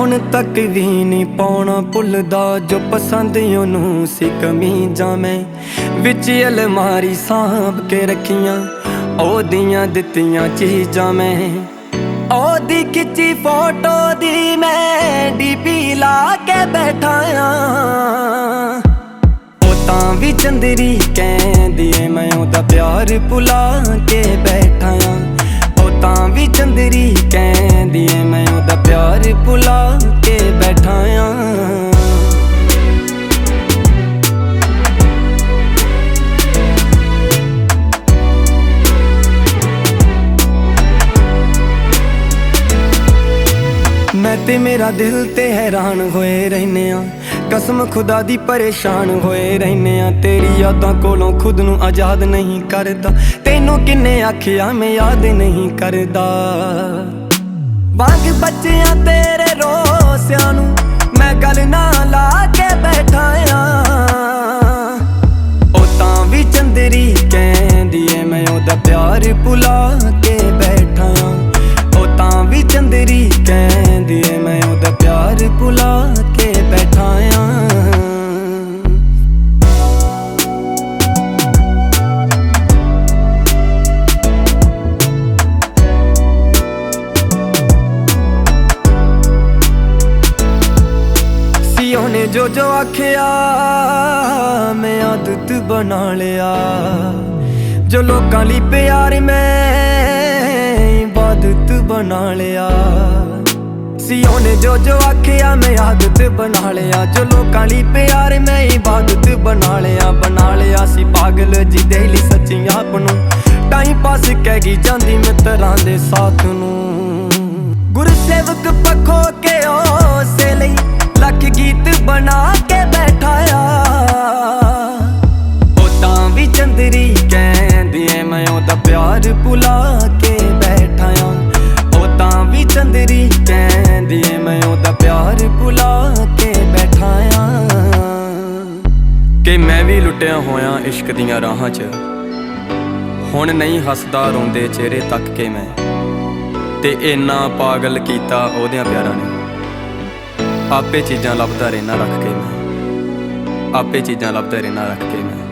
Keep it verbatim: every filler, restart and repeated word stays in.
ਹੁਣ ਤੱਕ ਵੀ ਨਹੀਂ ਪਾਉਣਾ ਭੁੱਲਦਾ ਜੋ ਪਸੰਦ ਉਹਨੂੰ ਸੀ ਕਮੀਜ਼ਾਂ ਮੈਂ ਵਿੱਚ ਅਲਮਾਰੀ ਸਾਂਭ ਕੇ ਰੱਖੀਆਂ ਉਹਦੀਆਂ ਦਿੱਤੀਆਂ ਚੀਜ਼ਾਂ ਮੈਂ ਉਹਦੀ ਖਿੱਚੀ ਫੋਟੋ ਦੀ ਮੈਂ ਡੀਪੀ ਲਾ ਕੇ ਬੈਠਾ ਆਂ ਉਹ ਤਾਂ ਵੀ ਚੰਦਰੀ ਕਹਿੰਦੀ ਏ ਮੈਂ ਉਹਦਾ ਪਿਆਰ ਭੁਲਾ ਕੇ ਬੈਠਾ ਆਂ ਉਹ ਤਾਂ ਵੀ ਚੰਦਰੀ ਕਹਿੰਦੀ ਏ ਮੈਂ ਉਹਦਾ ਪਿਆਰ ਭੁਲਾ ਕੇ ਬੈਠਾ ਆਂ मैं ते मेरा दिल ते हैरान होए रहने आ कसम खुदा दी परेशान होए रहने आ तेरी यादां कोलों खुद नू आजाद नहीं करदा तैनू किन्ने आखिया मैं याद नहीं करदा वांग बच्चियां तेरे रोसियां नू मैं गल ना ला के बैठा आ ओ तां भी चंदरी कहंदी ऐ मैं ओदा प्यार भुला के बैठा आ ओ तां भी चंदरी कहंदी ऐ मैं ओदा प्यार भुला के बैठा आ ने जो जो आखिया मैं आदत बना लिया जो लोकां लई प्यार मैं इबादत बना लिया सियों ने जो जो आखिया मैं आदत बना लिया जो लोकां लई प्यार मैं इबादत बना लिया बना लिया सी पागल जी दे लई सच्ची आप नूं टाइम पास कह गई जांदी मित्रां दे साथ नूं गुरसेवक पखो के ओसे लई लख गीत बना के बैठा ओ तां भी चंदरी कहंदी ऐ मैं ओदा प्यार भुला के बैठा ओ तां भी चंदरी कहंदी ऐ मैं ओदा प्यार भुला के बैठा कि मैं भी लुटिया होया इश्क दियां राहां च हुण नहीं हसदा रोंदे चेहरे तक के मैं ते इन्ना पागल कीता ओदियां प्यारां ने आपे चीज़ां लभदा रहना रख के मैं आपे चीज़ां लभदा रहना रख के मैं